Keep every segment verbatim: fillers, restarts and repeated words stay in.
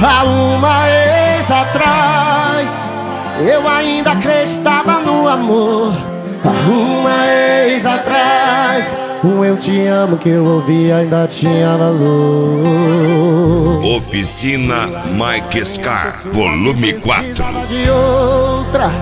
Há uma ex atrás eu ainda acreditava no amor. Há uma ex atrás um eu te amo que eu ouvi ainda tinha valor. Oficina Mike Scar, volume quatro. De outra,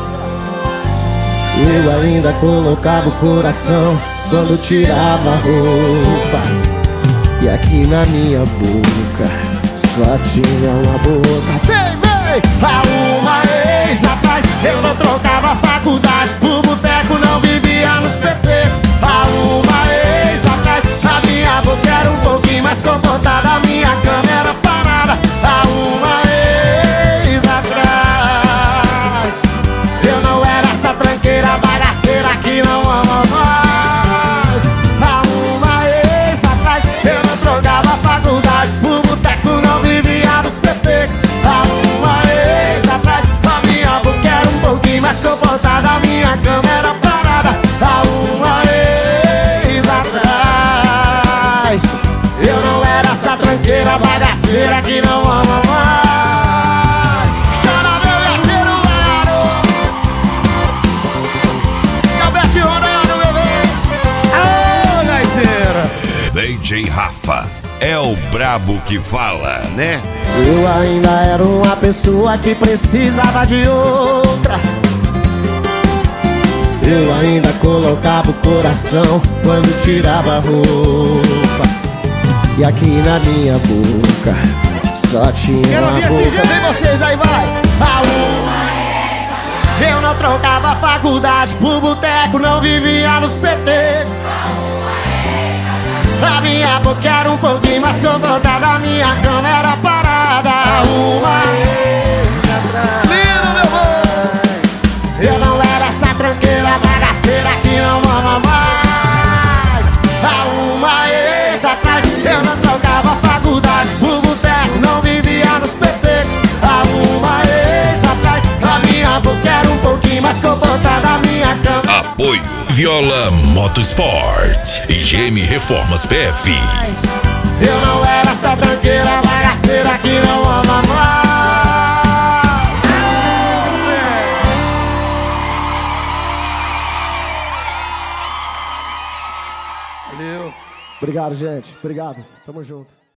eu ainda colocava o coração quando tirava a roupa. E aqui na minha boca só tinha uma boca. Bem, bem, há uma ex atrás eu não trocava faculdade por boteco, não vivia nos petecos. Há uma ex atrás a minha boca era um pouquinho mais comportada, a minha cama era parada. Há uma ex atrás eu não era essa tranqueira bagaceira que não ama mais. Há uma ex atrás eu não trocava faculdade por boteco, não vivia nos petecos. Há uma ex atrás a minha boca era um pouquinho mais comportada, a minha cama era parada. Há uma ex atrás eu não era essa tranqueira bagaceira que não ama mais. Chora meu gaiteiro, garoto, Gabriel Ronaldo, bebê. Ô, gaiteira. D J Rafa é o brabo que fala, né? Eu ainda era uma pessoa que precisava de outra. Eu ainda colocava o coração quando tirava a roupa. E aqui na minha boca só tinha Quero uma ouvir boca. esse jeito. Vem vocês aí, vai! A uma eu não trocava faculdade por boteco, não vivia nos petecos. A minha boca era um pouquinho mais comportada, a minha cama era parada. Uma lindo, meu boi, eu não era essa tranqueira bagaceira que não ama mais. Há uma ex atrás eu não trocava faculdade por boteco, não vivia nos petecos. Há uma ex atrás a minha boca era um pouquinho mais comportada, a minha cama. Apoio Viola Motorsport e G M Reformas P F. Eu não era essa tranqueira bagaceira que não ama mais. Valeu. Obrigado, gente. Obrigado. Tamo junto.